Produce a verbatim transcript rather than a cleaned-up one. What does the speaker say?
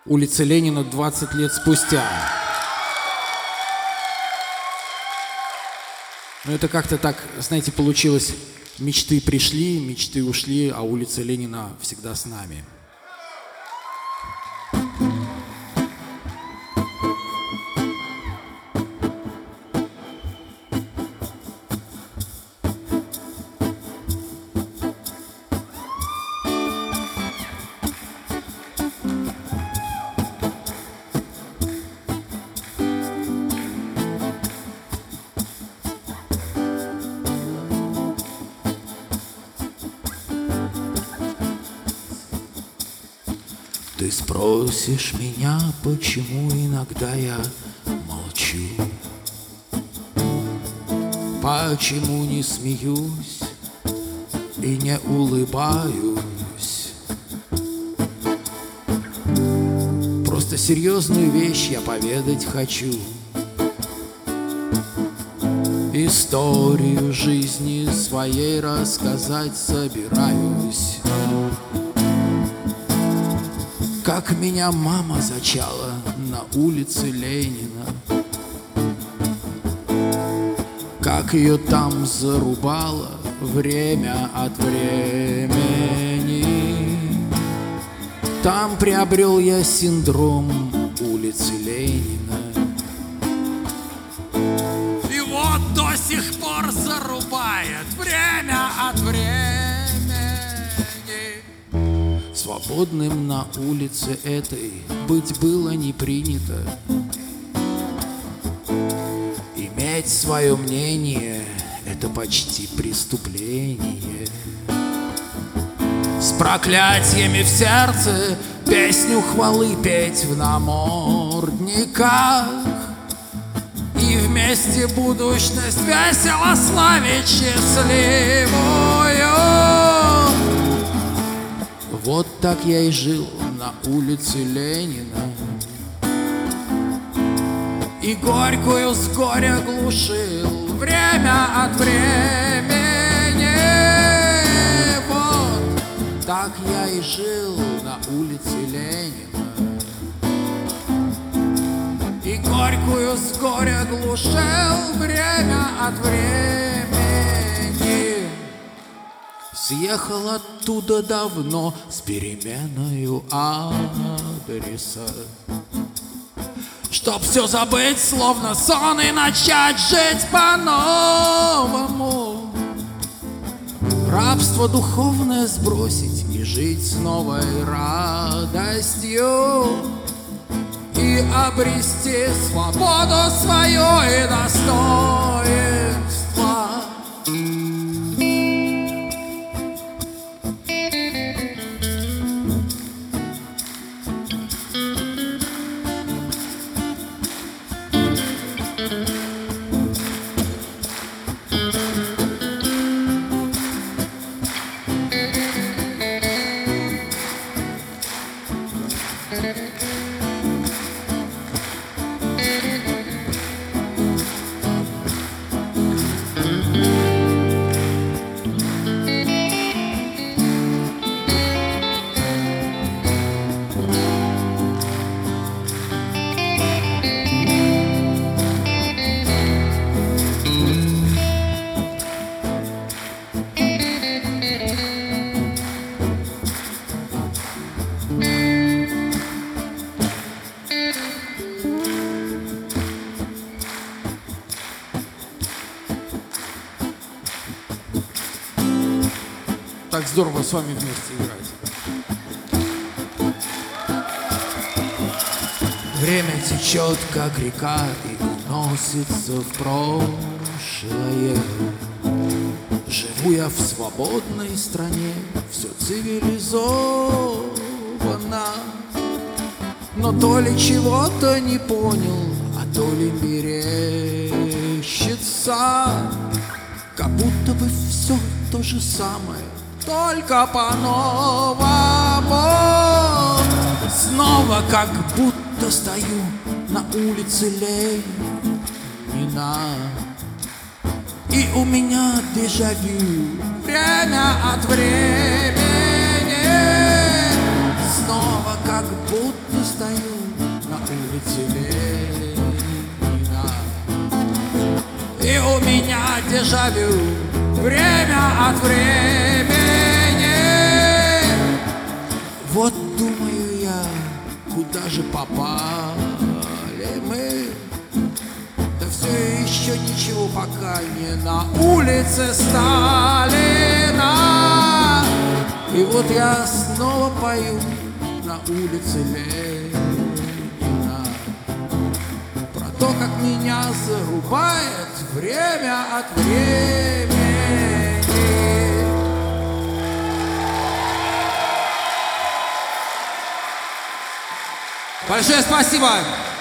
улице Ленина двадцать лет спустя. Но это как-то так, знаете, получилось. Мечты пришли, мечты ушли, а улица Ленина всегда с нами. Ты спросишь меня, почему иногда я молчу, почему не смеюсь и не улыбаюсь. Просто серьезную вещь я поведать хочу, историю жизни своей рассказать собираюсь. Как меня мама зачала на улице Ленина, как ее там зарубало время от времени. Там приобрел я синдром улицы Ленина, и вот до сих пор зарубает время от времени. Свободным на улице этой быть было не принято. Иметь свое мнение — это почти преступление. С проклятиями в сердце песню хвалы петь в намордниках и вместе будущность весело славить счастливую. Вот так я и жил на улице Ленина, и горькую с горя глушил время от времени. Вот так я и жил на улице Ленина, и горькую с горя глушил время от времени. Съехал оттуда давно с переменою адреса, чтоб все забыть, словно сон, и начать жить по-новому. Рабство духовное сбросить и жить с новой радостью, и обрести свободу свою и достоинство. Так здорово с вами вместе играть. Время течет, как река, и уносится в прошлое. Живу я в свободной стране, все цивилизовано, но то ли чего-то не понял, а то ли мерещится, как будто бы все то же самое, только по-новому. Снова как будто стою на улице Ленина, и у меня дежавю время от времени. Снова как как будто стою на улице Ленина. И у меня дежавю время от времени. Вот думаю я, куда же попали мы? Да все еще ничего пока не на улице Сталина. И вот я снова пою на улице Ленина про то, как меня зарубает время от времени. Большое спасибо!